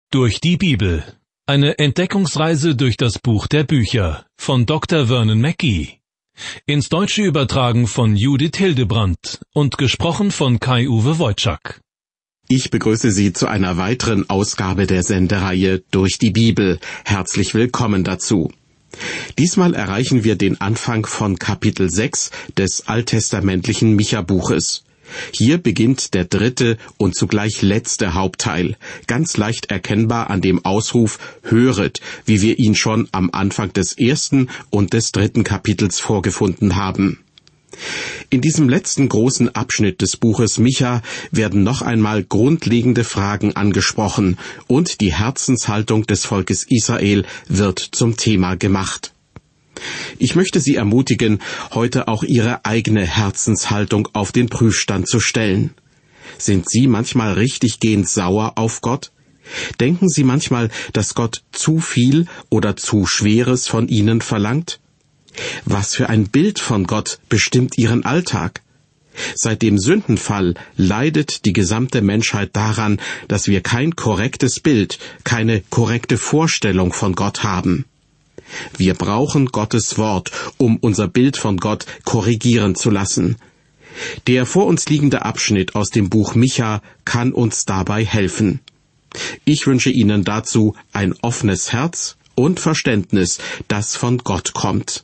Durch die Bibel. Eine Entdeckungsreise durch das Buch der Bücher von Dr. Vernon Mackey. Ins Deutsche übertragen von Judith Hildebrandt und gesprochen von Kai-Uwe Wojczak. Ich begrüße Sie zu einer weiteren Ausgabe der Sendereihe Durch die Bibel. Herzlich willkommen dazu. Diesmal erreichen wir den Anfang von Kapitel 6 des alttestamentlichen Micha-Buches. Hier beginnt der dritte und zugleich letzte Hauptteil, ganz leicht erkennbar an dem Ausruf »Höret«, wie wir ihn schon am Anfang des ersten und des dritten Kapitels vorgefunden haben. In diesem letzten großen Abschnitt des Buches Micha werden noch einmal grundlegende Fragen angesprochen und die Herzenshaltung des Volkes Israel wird zum Thema gemacht. Ich möchte Sie ermutigen, heute auch Ihre eigene Herzenshaltung auf den Prüfstand zu stellen. Sind Sie manchmal richtiggehend sauer auf Gott? Denken Sie manchmal, dass Gott zu viel oder zu Schweres von Ihnen verlangt? Was für ein Bild von Gott bestimmt Ihren Alltag? Seit dem Sündenfall leidet die gesamte Menschheit daran, dass wir kein korrektes Bild, keine korrekte Vorstellung von Gott haben. Wir brauchen Gottes Wort, um unser Bild von Gott korrigieren zu lassen. Der vor uns liegende Abschnitt aus dem Buch Micha kann uns dabei helfen. Ich wünsche Ihnen dazu ein offenes Herz und Verständnis, das von Gott kommt.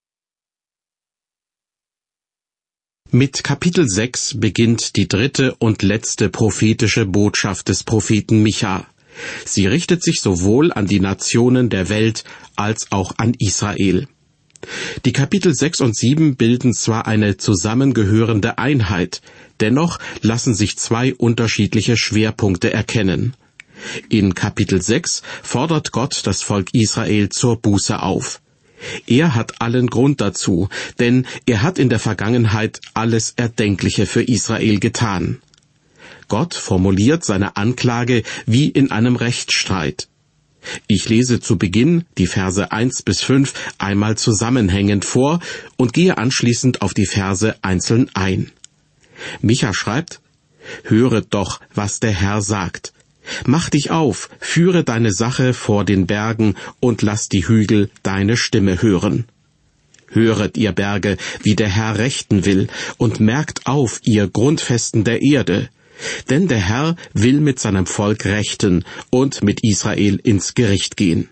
Mit Kapitel 6 beginnt die dritte und letzte prophetische Botschaft des Propheten Micha. Sie richtet sich sowohl an die Nationen der Welt als auch an Israel. Die Kapitel 6 und 7 bilden zwar eine zusammengehörende Einheit, dennoch lassen sich zwei unterschiedliche Schwerpunkte erkennen. In Kapitel 6 fordert Gott das Volk Israel zur Buße auf. Er hat allen Grund dazu, denn er hat in der Vergangenheit alles Erdenkliche für Israel getan. Gott formuliert seine Anklage wie in einem Rechtsstreit. Ich lese zu Beginn die Verse 1 bis 5 einmal zusammenhängend vor und gehe anschließend auf die Verse einzeln ein. Micha schreibt: »Höret doch, was der Herr sagt. Mach dich auf, führe deine Sache vor den Bergen und lass die Hügel deine Stimme hören. Höret, ihr Berge, wie der Herr rechten will, und merkt auf, ihr Grundfesten der Erde. Denn der Herr will mit seinem Volk rechten und mit Israel ins Gericht gehen.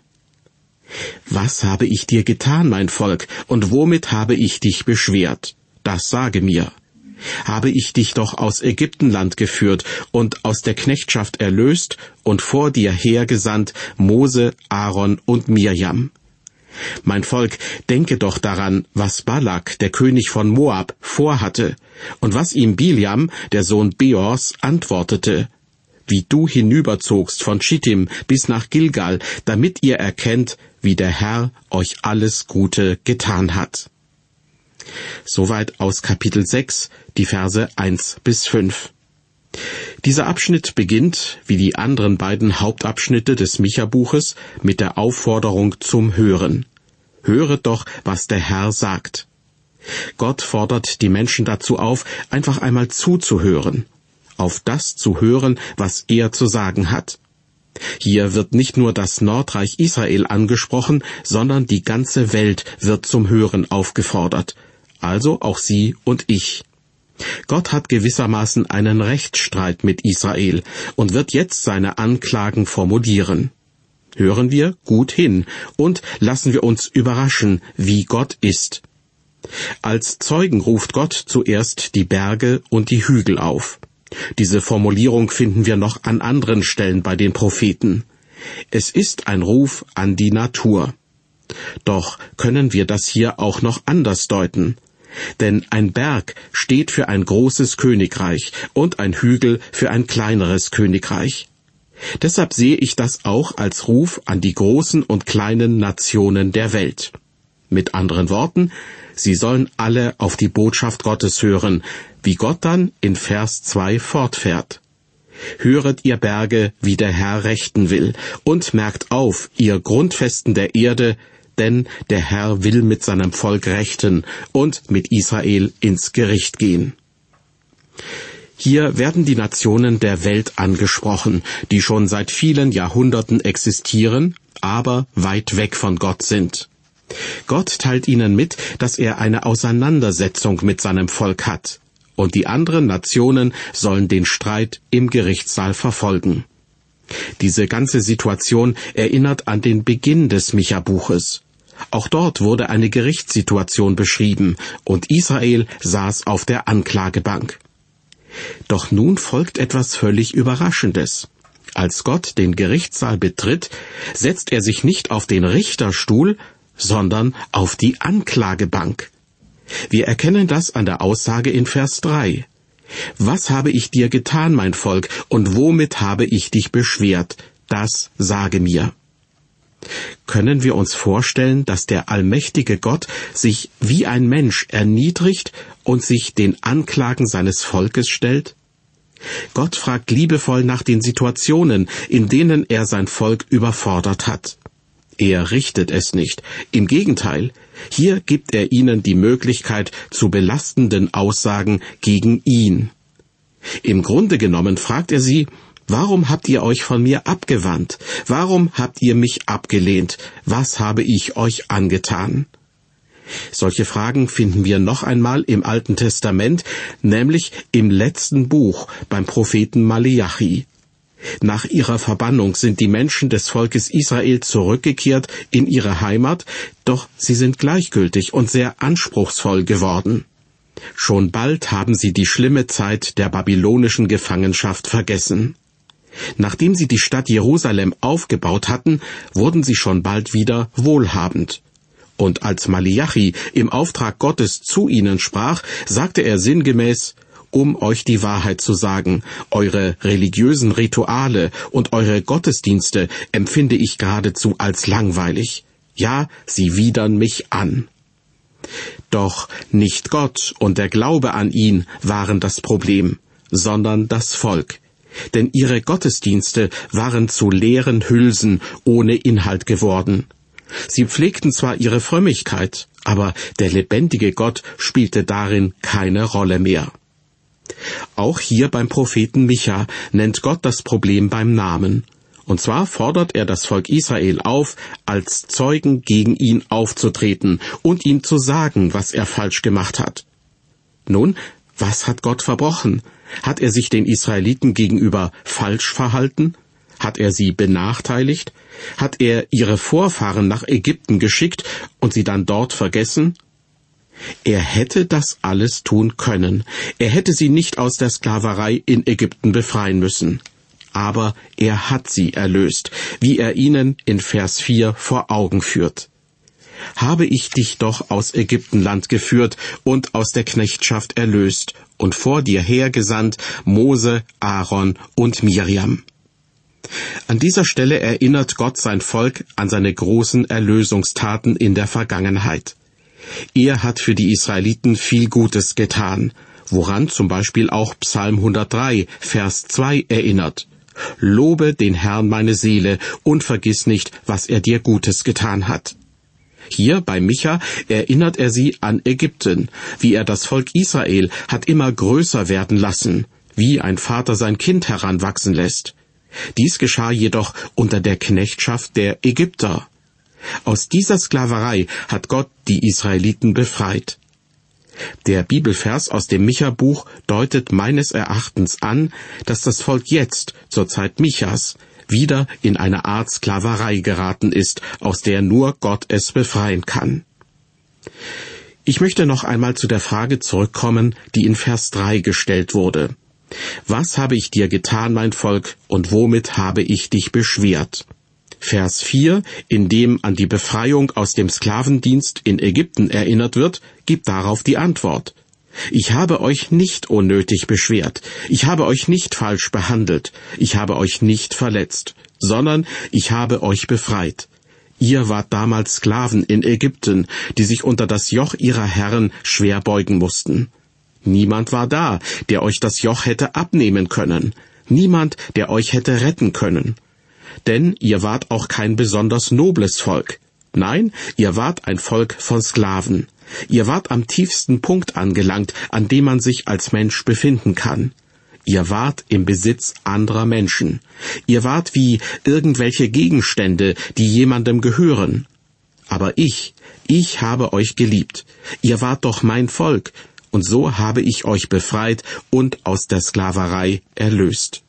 Was habe ich dir getan, mein Volk, und womit habe ich dich beschwert? Das sage mir. Habe ich dich doch aus Ägyptenland geführt und aus der Knechtschaft erlöst und vor dir hergesandt Mose, Aaron und Mirjam. Mein Volk, denke doch daran, was Balak, der König von Moab, vorhatte, und was ihm Biljam, der Sohn Beors, antwortete, wie du hinüberzogst von Schittim bis nach Gilgal, damit ihr erkennt, wie der Herr euch alles Gute getan hat.« Soweit aus Kapitel 6, die Verse 1 bis 5. Dieser Abschnitt beginnt, wie die anderen beiden Hauptabschnitte des Micha-Buches, mit der Aufforderung zum Hören. Höret doch, was der Herr sagt. Gott fordert die Menschen dazu auf, einfach einmal zuzuhören, auf das zu hören, was er zu sagen hat. Hier wird nicht nur das Nordreich Israel angesprochen, sondern die ganze Welt wird zum Hören aufgefordert, also auch Sie und ich. Gott hat gewissermaßen einen Rechtsstreit mit Israel und wird jetzt seine Anklagen formulieren. Hören wir gut hin und lassen wir uns überraschen, wie Gott ist. Als Zeugen ruft Gott zuerst die Berge und die Hügel auf. Diese Formulierung finden wir noch an anderen Stellen bei den Propheten. Es ist ein Ruf an die Natur. Doch können wir das hier auch noch anders deuten. Denn ein Berg steht für ein großes Königreich und ein Hügel für ein kleineres Königreich. Deshalb sehe ich das auch als Ruf an die großen und kleinen Nationen der Welt. Mit anderen Worten, sie sollen alle auf die Botschaft Gottes hören, wie Gott dann in Vers 2 fortfährt. Höret, ihr Berge, wie der Herr rechten will, und merkt auf, ihr Grundfesten der Erde, denn der Herr will mit seinem Volk rechten und mit Israel ins Gericht gehen. Hier werden die Nationen der Welt angesprochen, die schon seit vielen Jahrhunderten existieren, aber weit weg von Gott sind. Gott teilt ihnen mit, dass er eine Auseinandersetzung mit seinem Volk hat, und die anderen Nationen sollen den Streit im Gerichtssaal verfolgen. Diese ganze Situation erinnert an den Beginn des Micha-Buches. Auch dort wurde eine Gerichtssituation beschrieben, und Israel saß auf der Anklagebank. Doch nun folgt etwas völlig Überraschendes. Als Gott den Gerichtssaal betritt, setzt er sich nicht auf den Richterstuhl, sondern auf die Anklagebank. Wir erkennen das an der Aussage in Vers 3. Was habe ich dir getan, mein Volk, und womit habe ich dich beschwert? Das sage mir. Können wir uns vorstellen, dass der allmächtige Gott sich wie ein Mensch erniedrigt und sich den Anklagen seines Volkes stellt? Gott fragt liebevoll nach den Situationen, in denen er sein Volk überfordert hat. Er richtet es nicht. Im Gegenteil, hier gibt er ihnen die Möglichkeit zu belastenden Aussagen gegen ihn. Im Grunde genommen fragt er sie: Warum habt ihr euch von mir abgewandt? Warum habt ihr mich abgelehnt? Was habe ich euch angetan? Solche Fragen finden wir noch einmal im Alten Testament, nämlich im letzten Buch beim Propheten Maleachi. Nach ihrer Verbannung sind die Menschen des Volkes Israel zurückgekehrt in ihre Heimat, doch sie sind gleichgültig und sehr anspruchsvoll geworden. Schon bald haben sie die schlimme Zeit der babylonischen Gefangenschaft vergessen. Nachdem sie die Stadt Jerusalem aufgebaut hatten, wurden sie schon bald wieder wohlhabend. Und als Maleachi im Auftrag Gottes zu ihnen sprach, sagte er sinngemäß: Um euch die Wahrheit zu sagen, eure religiösen Rituale und eure Gottesdienste empfinde ich geradezu als langweilig. Ja, sie widern mich an. Doch nicht Gott und der Glaube an ihn waren das Problem, sondern das Volk. Denn ihre Gottesdienste waren zu leeren Hülsen ohne Inhalt geworden. Sie pflegten zwar ihre Frömmigkeit, aber der lebendige Gott spielte darin keine Rolle mehr. Auch hier beim Propheten Micha nennt Gott das Problem beim Namen. Und zwar fordert er das Volk Israel auf, als Zeugen gegen ihn aufzutreten und ihm zu sagen, was er falsch gemacht hat. Nun, was hat Gott verbrochen? Hat er sich den Israeliten gegenüber falsch verhalten? Hat er sie benachteiligt? Hat er ihre Vorfahren nach Ägypten geschickt und sie dann dort vergessen? Er hätte das alles tun können. Er hätte sie nicht aus der Sklaverei in Ägypten befreien müssen. Aber er hat sie erlöst, wie er ihnen in Vers 4 vor Augen führt. Habe ich dich doch aus Ägyptenland geführt und aus der Knechtschaft erlöst und vor dir hergesandt Mose, Aaron und Miriam. An dieser Stelle erinnert Gott sein Volk an seine großen Erlösungstaten in der Vergangenheit. Er hat für die Israeliten viel Gutes getan, woran zum Beispiel auch Psalm 103, Vers 2 erinnert. Lobe den Herrn meine Seele und vergiss nicht, was er dir Gutes getan hat. Hier bei Micha erinnert er sie an Ägypten, wie er das Volk Israel hat immer größer werden lassen, wie ein Vater sein Kind heranwachsen lässt. Dies geschah jedoch unter der Knechtschaft der Ägypter. Aus dieser Sklaverei hat Gott die Israeliten befreit. Der Bibelvers aus dem Micha-Buch deutet meines Erachtens an, dass das Volk jetzt, zur Zeit Michas, wieder in eine Art Sklaverei geraten ist, aus der nur Gott es befreien kann. Ich möchte noch einmal zu der Frage zurückkommen, die in Vers 3 gestellt wurde. Was habe ich dir getan, mein Volk, und womit habe ich dich beschwert? Vers 4, in dem an die Befreiung aus dem Sklavendienst in Ägypten erinnert wird, gibt darauf die Antwort. Ich habe euch nicht unnötig beschwert, ich habe euch nicht falsch behandelt, ich habe euch nicht verletzt, sondern ich habe euch befreit. Ihr wart damals Sklaven in Ägypten, die sich unter das Joch ihrer Herren schwer beugen mussten. Niemand war da, der euch das Joch hätte abnehmen können, niemand, der euch hätte retten können. Denn ihr wart auch kein besonders nobles Volk. Nein, ihr wart ein Volk von Sklaven. Ihr wart am tiefsten Punkt angelangt, an dem man sich als Mensch befinden kann. Ihr wart im Besitz anderer Menschen. Ihr wart wie irgendwelche Gegenstände, die jemandem gehören. Aber ich habe euch geliebt. Ihr wart doch mein Volk, und so habe ich euch befreit und aus der Sklaverei erlöst.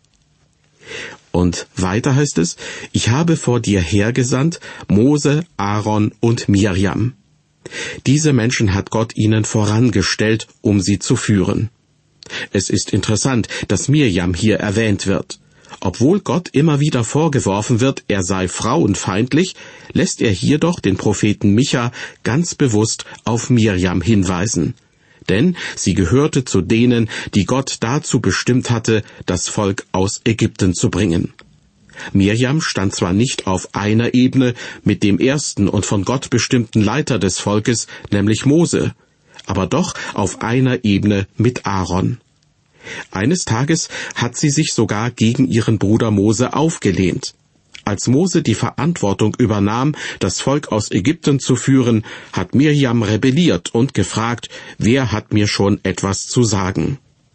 Und weiter heißt es, ich habe vor dir hergesandt Mose, Aaron und Mirjam. Diese Menschen hat Gott ihnen vorangestellt, um sie zu führen. Es ist interessant, dass Mirjam hier erwähnt wird. Obwohl Gott immer wieder vorgeworfen wird, er sei frauenfeindlich, lässt er hier doch den Propheten Micha ganz bewusst auf Mirjam hinweisen. Denn sie gehörte zu denen, die Gott dazu bestimmt hatte, das Volk aus Ägypten zu bringen. Mirjam stand zwar nicht auf einer Ebene mit dem ersten und von Gott bestimmten Leiter des Volkes, nämlich Mose, aber doch auf einer Ebene mit Aaron. Eines Tages hat sie sich sogar gegen ihren Bruder Mose aufgelehnt. Als Mose die Verantwortung übernahm, das Volk aus Ägypten zu führen, hat Mirjam rebelliert und gefragt, wer hat mir schon etwas zu sagen?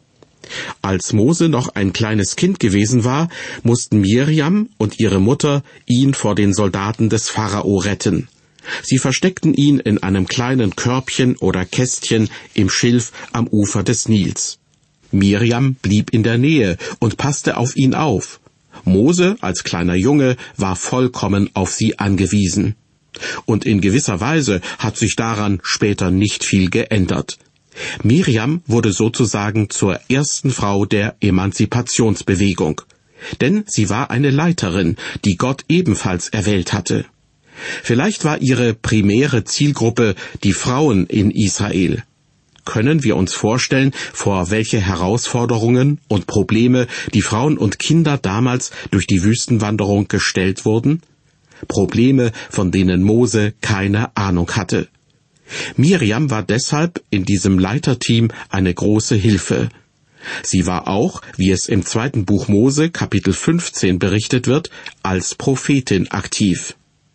Als Mose noch ein kleines Kind gewesen war, mussten Mirjam und ihre Mutter ihn vor den Soldaten des Pharao retten. Sie versteckten ihn in einem kleinen Körbchen oder Kästchen im Schilf am Ufer des Nils. Mirjam blieb in der Nähe und passte auf ihn auf. Mose als kleiner Junge war vollkommen auf sie angewiesen. Und in gewisser Weise hat sich daran später nicht viel geändert. Mirjam wurde sozusagen zur ersten Frau der Emanzipationsbewegung. Denn sie war eine Leiterin, die Gott ebenfalls erwählt hatte. Vielleicht war ihre primäre Zielgruppe die Frauen in Israel. Können wir uns vorstellen, vor welche Herausforderungen und Probleme die Frauen und Kinder damals durch die Wüstenwanderung gestellt wurden? Probleme, von denen Mose keine Ahnung hatte. Mirjam war deshalb in diesem Leiterteam eine große Hilfe. Sie war auch, wie es im 2. Buch Mose, Kapitel 15 berichtet wird, als Prophetin aktiv.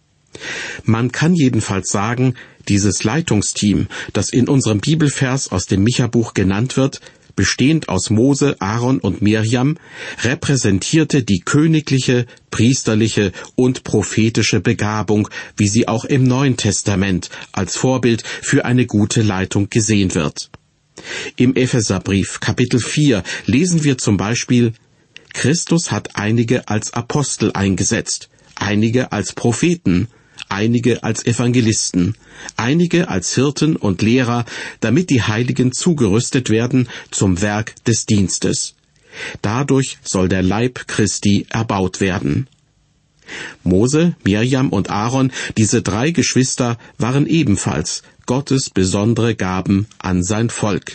Man kann jedenfalls sagen, dieses Leitungsteam, das in unserem Bibelvers aus dem Micha-Buch genannt wird, bestehend aus Mose, Aaron und Mirjam, repräsentierte die königliche, priesterliche und prophetische Begabung, wie sie auch im Neuen Testament als Vorbild für eine gute Leitung gesehen wird. Im Epheserbrief Kapitel 4 lesen wir zum Beispiel: Christus hat einige als Apostel eingesetzt, einige als Propheten, einige als Evangelisten, einige als Hirten und Lehrer, damit die Heiligen zugerüstet werden zum Werk des Dienstes. Dadurch soll der Leib Christi erbaut werden. Mose, Mirjam und Aaron, diese 3 Geschwister, waren ebenfalls Gottes besondere Gaben an sein Volk.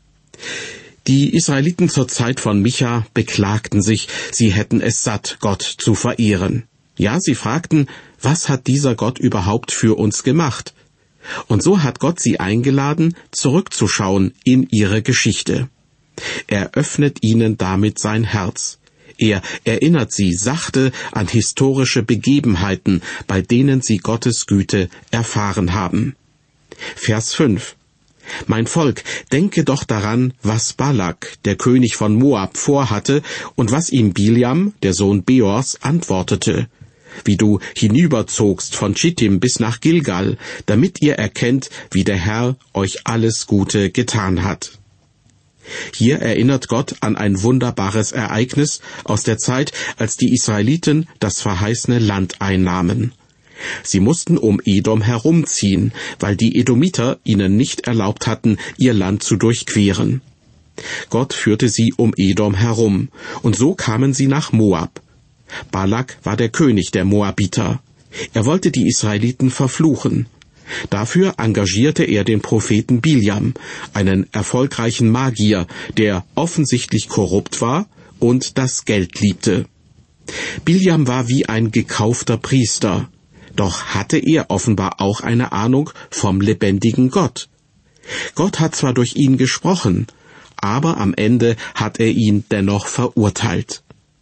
Die Israeliten zur Zeit von Micha beklagten sich, sie hätten es satt, Gott zu verehren. Ja, sie fragten, was hat dieser Gott überhaupt für uns gemacht? Und so hat Gott sie eingeladen, zurückzuschauen in ihre Geschichte. Er öffnet ihnen damit sein Herz. Er erinnert sie sachte an historische Begebenheiten, bei denen sie Gottes Güte erfahren haben. Vers 5: Mein Volk, denke doch daran, was Balak, der König von Moab, vorhatte und was ihm Biljam, der Sohn Beors, antwortete, wie du hinüberzogst von Schittim bis nach Gilgal, damit ihr erkennt, wie der Herr euch alles Gute getan hat. Hier erinnert Gott an ein wunderbares Ereignis aus der Zeit, als die Israeliten das verheißene Land einnahmen. Sie mussten um Edom herumziehen, weil die Edomiter ihnen nicht erlaubt hatten, ihr Land zu durchqueren. Gott führte sie um Edom herum, und so kamen sie nach Moab. Balak war der König der Moabiter. Er wollte die Israeliten verfluchen. Dafür engagierte er den Propheten Biljam, einen erfolgreichen Magier, der offensichtlich korrupt war und das Geld liebte. Biljam war wie ein gekaufter Priester, doch hatte er offenbar auch eine Ahnung vom lebendigen Gott. Gott hat zwar durch ihn gesprochen, aber am Ende hat er ihn dennoch verurteilt.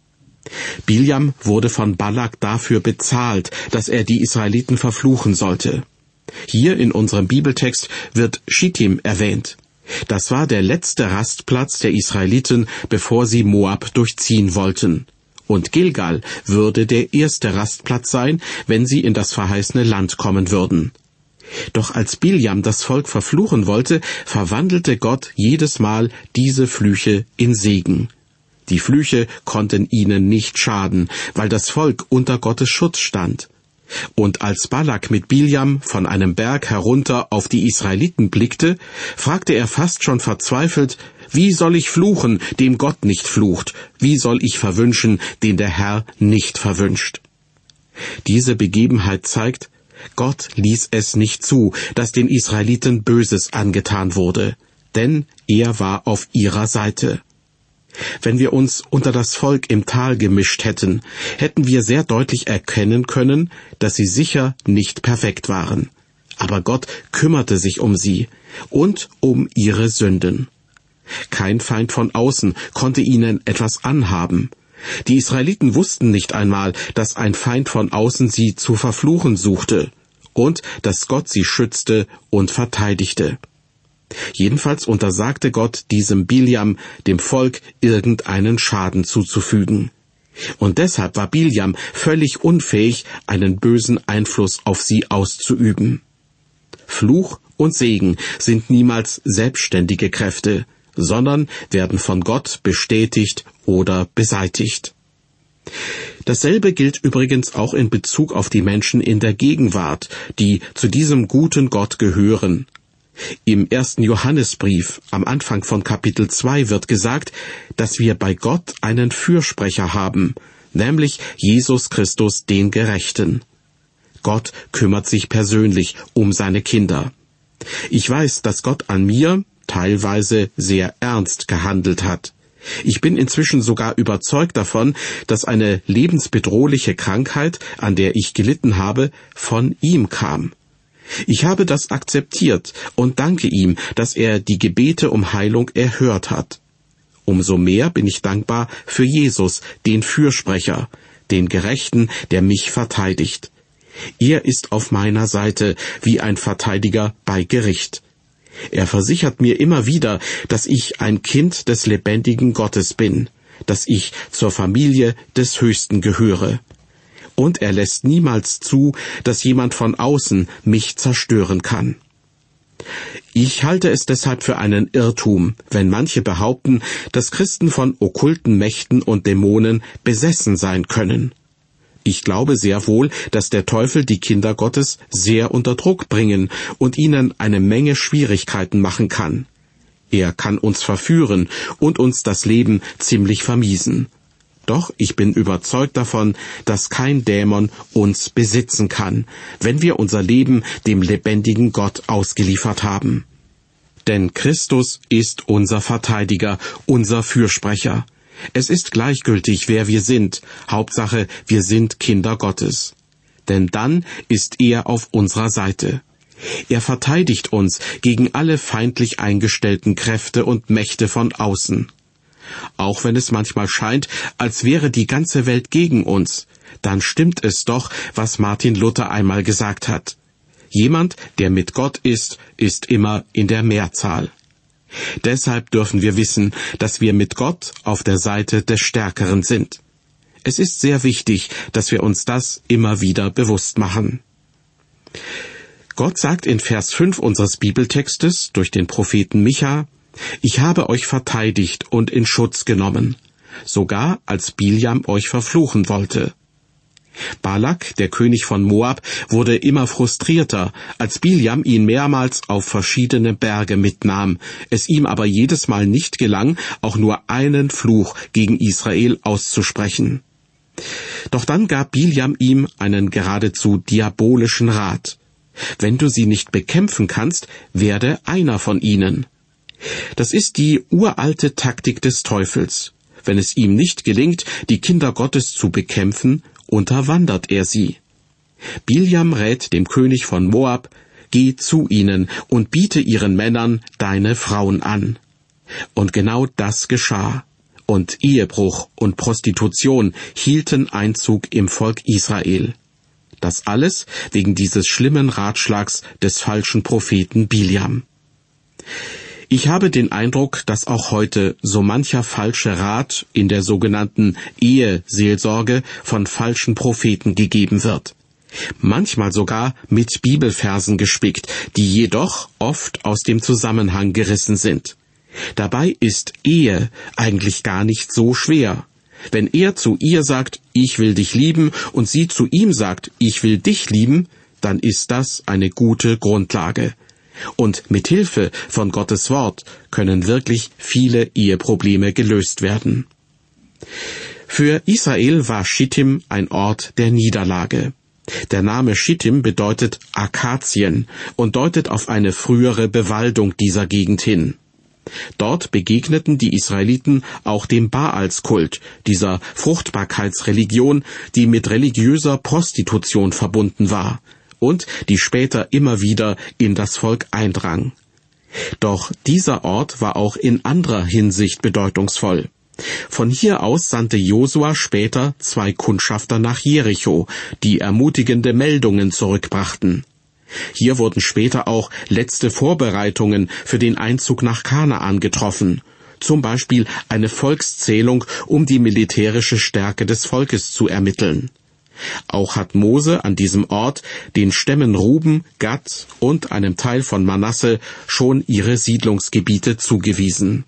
Biljam wurde von Balak dafür bezahlt, dass er die Israeliten verfluchen sollte. Hier in unserem Bibeltext wird Schittim erwähnt. Das war der letzte Rastplatz der Israeliten, bevor sie Moab durchziehen wollten. Und Gilgal würde der erste Rastplatz sein, wenn sie in das verheißene Land kommen würden. Doch als Biljam das Volk verfluchen wollte, verwandelte Gott jedes Mal diese Flüche in Segen. Die Flüche konnten ihnen nicht schaden, weil das Volk unter Gottes Schutz stand. Und als Balak mit Biljam von einem Berg herunter auf die Israeliten blickte, fragte er fast schon verzweifelt: Wie soll ich fluchen, dem Gott nicht flucht? Wie soll ich verwünschen, den der Herr nicht verwünscht? Diese Begebenheit zeigt, Gott ließ es nicht zu, dass den Israeliten Böses angetan wurde, denn er war auf ihrer Seite. Wenn wir uns unter das Volk im Tal gemischt hätten, hätten wir sehr deutlich erkennen können, dass sie sicher nicht perfekt waren. Aber Gott kümmerte sich um sie und um ihre Sünden. Kein Feind von außen konnte ihnen etwas anhaben. Die Israeliten wussten nicht einmal, dass ein Feind von außen sie zu verfluchen suchte und dass Gott sie schützte und verteidigte. Jedenfalls untersagte Gott diesem Biljam, dem Volk, irgendeinen Schaden zuzufügen. Und deshalb war Biljam völlig unfähig, einen bösen Einfluss auf sie auszuüben. Fluch und Segen sind niemals selbstständige Kräfte, sondern werden von Gott bestätigt oder beseitigt. Dasselbe gilt übrigens auch in Bezug auf die Menschen in der Gegenwart, die zu diesem guten Gott gehören. Im 1. Johannesbrief, am Anfang von Kapitel 2, wird gesagt, dass wir bei Gott einen Fürsprecher haben, nämlich Jesus Christus, den Gerechten. Gott kümmert sich persönlich um seine Kinder. Ich weiß, dass Gott an mir teilweise sehr ernst gehandelt hat. Ich bin inzwischen sogar überzeugt davon, dass eine lebensbedrohliche Krankheit, an der ich gelitten habe, von ihm kam. Ich habe das akzeptiert und danke ihm, dass er die Gebete um Heilung erhört hat. Umso mehr bin ich dankbar für Jesus, den Fürsprecher, den Gerechten, der mich verteidigt. Er ist auf meiner Seite wie ein Verteidiger bei Gericht. Er versichert mir immer wieder, dass ich ein Kind des lebendigen Gottes bin, dass ich zur Familie des Höchsten gehöre. Und er lässt niemals zu, dass jemand von außen mich zerstören kann. Ich halte es deshalb für einen Irrtum, wenn manche behaupten, dass Christen von okkulten Mächten und Dämonen besessen sein können. Ich glaube sehr wohl, dass der Teufel die Kinder Gottes sehr unter Druck bringen und ihnen eine Menge Schwierigkeiten machen kann. Er kann uns verführen und uns das Leben ziemlich vermiesen. Doch ich bin überzeugt davon, dass kein Dämon uns besitzen kann, wenn wir unser Leben dem lebendigen Gott ausgeliefert haben. Denn Christus ist unser Verteidiger, unser Fürsprecher. Es ist gleichgültig, wer wir sind. Hauptsache, wir sind Kinder Gottes. Denn dann ist er auf unserer Seite. Er verteidigt uns gegen alle feindlich eingestellten Kräfte und Mächte von außen. Auch wenn es manchmal scheint, als wäre die ganze Welt gegen uns, dann stimmt es doch, was Martin Luther einmal gesagt hat. Jemand, der mit Gott ist, ist immer in der Mehrzahl. Deshalb dürfen wir wissen, dass wir mit Gott auf der Seite des Stärkeren sind. Es ist sehr wichtig, dass wir uns das immer wieder bewusst machen. Gott sagt in Vers 5 unseres Bibeltextes durch den Propheten Micha: Ich habe euch verteidigt und in Schutz genommen, sogar als Biljam euch verfluchen wollte. Balak, der König von Moab, wurde immer frustrierter, als Biljam ihn mehrmals auf verschiedene Berge mitnahm, es ihm aber jedes Mal nicht gelang, auch nur einen Fluch gegen Israel auszusprechen. Doch dann gab Biljam ihm einen geradezu diabolischen Rat: Wenn du sie nicht bekämpfen kannst, werde einer von ihnen. Das ist die uralte Taktik des Teufels. Wenn es ihm nicht gelingt, die Kinder Gottes zu bekämpfen, unterwandert er sie. Biljam rät dem König von Moab: Geh zu ihnen und biete ihren Männern deine Frauen an. Und genau das geschah. Und Ehebruch und Prostitution hielten Einzug im Volk Israel. Das alles wegen dieses schlimmen Ratschlags des falschen Propheten Biljam. Ich habe den Eindruck, dass auch heute so mancher falsche Rat in der sogenannten Eheseelsorge von falschen Propheten gegeben wird. Manchmal sogar mit Bibelversen gespickt, die jedoch oft aus dem Zusammenhang gerissen sind. Dabei ist Ehe eigentlich gar nicht so schwer. Wenn er zu ihr sagt, ich will dich lieben, und sie zu ihm sagt, ich will dich lieben, dann ist das eine gute Grundlage. Und mit Hilfe von Gottes Wort können wirklich viele Eheprobleme gelöst werden. Für Israel war Schittim ein Ort der Niederlage. Der Name Schittim bedeutet Akazien und deutet auf eine frühere Bewaldung dieser Gegend hin. Dort begegneten die Israeliten auch dem Baalskult, dieser Fruchtbarkeitsreligion, die mit religiöser Prostitution verbunden war und die später immer wieder in das Volk eindrang. Doch dieser Ort war auch in anderer Hinsicht bedeutungsvoll. Von hier aus sandte Josua später 2 Kundschafter nach Jericho, die ermutigende Meldungen zurückbrachten. Hier wurden später auch letzte Vorbereitungen für den Einzug nach Kanaan getroffen, zum Beispiel eine Volkszählung, um die militärische Stärke des Volkes zu ermitteln. Auch hat Mose an diesem Ort den Stämmen Ruben, Gad und einem Teil von Manasse schon ihre Siedlungsgebiete zugewiesen.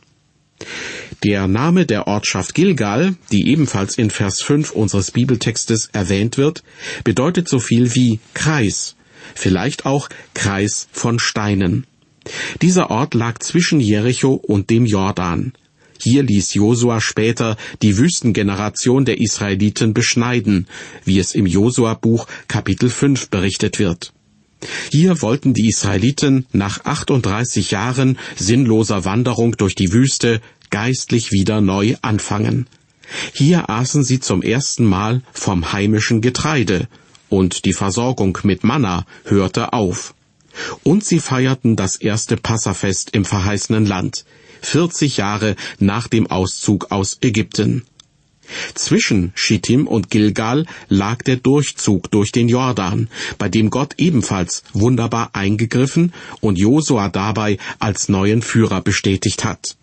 Der Name der Ortschaft Gilgal, die ebenfalls in Vers 5 unseres Bibeltextes erwähnt wird, bedeutet so viel wie Kreis, vielleicht auch Kreis von Steinen. Dieser Ort lag zwischen Jericho und dem Jordan. Hier ließ Josua später die Wüstengeneration der Israeliten beschneiden, wie es im Josua-Buch Kapitel 5 berichtet wird. Hier wollten die Israeliten nach 38 Jahren sinnloser Wanderung durch die Wüste geistlich wieder neu anfangen. Hier aßen sie zum ersten Mal vom heimischen Getreide, und die Versorgung mit Manna hörte auf. Und sie feierten das erste Passafest im verheißenen Land, 40 Jahre nach dem Auszug aus Ägypten. Zwischen Schittim und Gilgal lag der Durchzug durch den Jordan, bei dem Gott ebenfalls wunderbar eingegriffen und Josua dabei als neuen Führer bestätigt hat.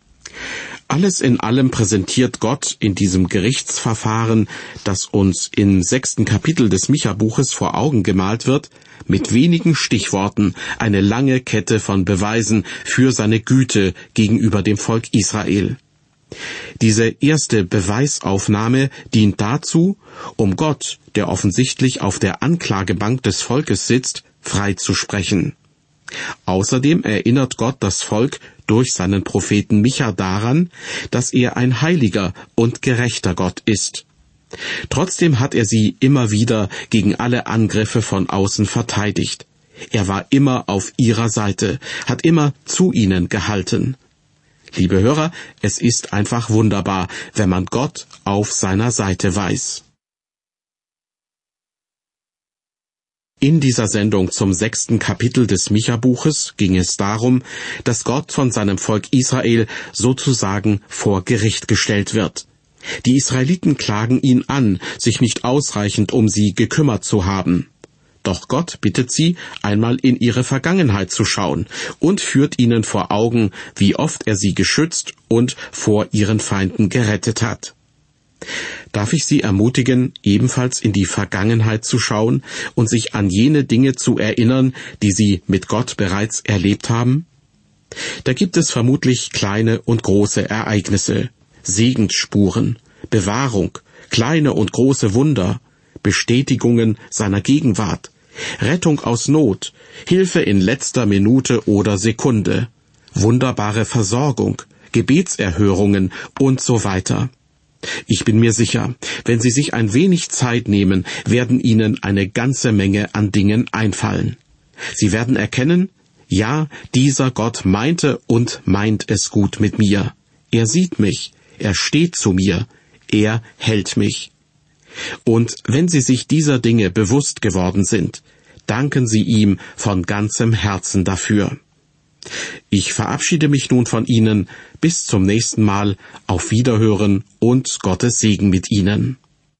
Alles in allem präsentiert Gott in diesem Gerichtsverfahren, das uns im 6. Kapitel des Micha-Buches vor Augen gemalt wird, mit wenigen Stichworten eine lange Kette von Beweisen für seine Güte gegenüber dem Volk Israel. Diese erste Beweisaufnahme dient dazu, um Gott, der offensichtlich auf der Anklagebank des Volkes sitzt, freizusprechen. Außerdem erinnert Gott das Volk durch seinen Propheten Micha daran, dass er ein heiliger und gerechter Gott ist. Trotzdem hat er sie immer wieder gegen alle Angriffe von außen verteidigt. Er war immer auf ihrer Seite, hat immer zu ihnen gehalten. Liebe Hörer, es ist einfach wunderbar, wenn man Gott auf seiner Seite weiß. In dieser Sendung zum 6. Kapitel des Micha-Buches ging es darum, dass Gott von seinem Volk Israel sozusagen vor Gericht gestellt wird. Die Israeliten klagen ihn an, sich nicht ausreichend um sie gekümmert zu haben. Doch Gott bittet sie, einmal in ihre Vergangenheit zu schauen und führt ihnen vor Augen, wie oft er sie geschützt und vor ihren Feinden gerettet hat. Darf ich Sie ermutigen, ebenfalls in die Vergangenheit zu schauen und sich an jene Dinge zu erinnern, die Sie mit Gott bereits erlebt haben? Da gibt es vermutlich kleine und große Ereignisse, Segensspuren, Bewahrung, kleine und große Wunder, Bestätigungen seiner Gegenwart, Rettung aus Not, Hilfe in letzter Minute oder Sekunde, wunderbare Versorgung, Gebetserhörungen und so weiter. Ich bin mir sicher, wenn Sie sich ein wenig Zeit nehmen, werden Ihnen eine ganze Menge an Dingen einfallen. Sie werden erkennen, ja, dieser Gott meinte und meint es gut mit mir. Er sieht mich, er steht zu mir, er hält mich. Und wenn Sie sich dieser Dinge bewusst geworden sind, danken Sie ihm von ganzem Herzen dafür. Ich verabschiede mich nun von Ihnen. Bis zum nächsten Mal. Auf Wiederhören und Gottes Segen mit Ihnen.